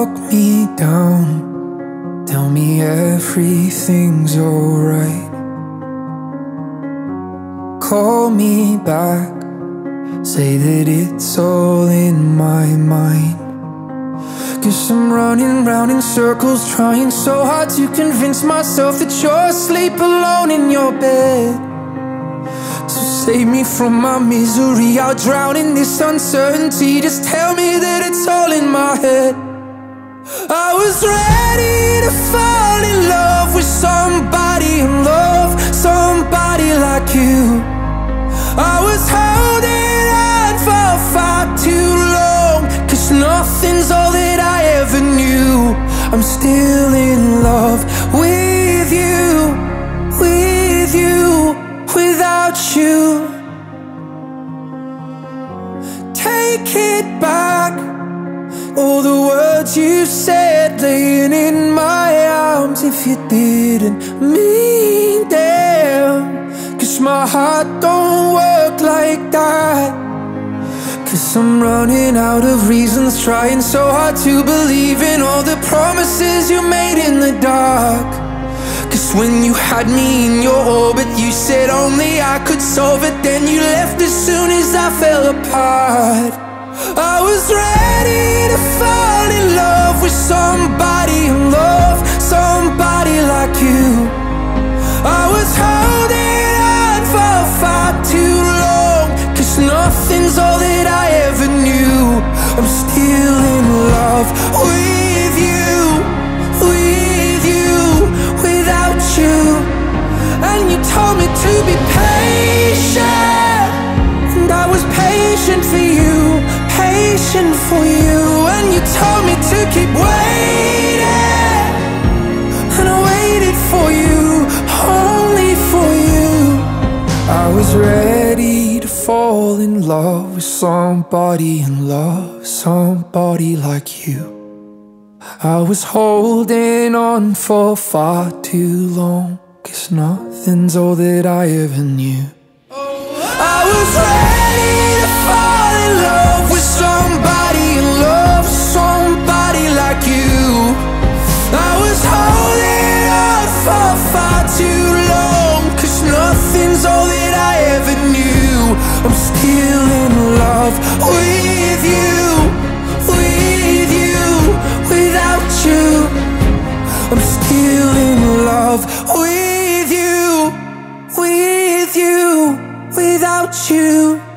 talk me down, tell me everything's alright. Call me back, say that it's all in my mind. 'Cause I'm running round in circles, trying so hard to convince myself that you're asleep alone in your bed. So save me from my misery, I'll drown in this uncertainty. Just tell me that it's all in my head. I was ready to fall in love with somebody and love somebody like you. I was holding on for far too long, 'cause nothing's all that I ever knew. I'm still in love with you, without you. Take it back, all the words you said laying in my arms. If you didn't mean them, 'cause my heart don't work like that. 'Cause I'm running out of reasons, trying so hard to believe in all the promises you made in the dark. 'Cause when you had me in your orbit, you said only I could solve it. Then you left as soon as I fell apart. I was ready to fall in love with somebody and love somebody like you. I was holding on for far too long, 'cause nothing's all that I ever knew. I'm still in love with you, without you. And you told me to be patient, and I was patient for you, patient for you. And you told me to keep waiting, and I waited for you, only for you. I was ready to fall in love with somebody and love somebody like you. I was holding on for far too long, 'cause nothing's all that I ever knew. I was ready to fall in love with somebody and love somebody like you. I was holding on for far too long, 'cause nothing's all that I ever knew. I'm still in love with you, without you. I'm still in love with you, without you.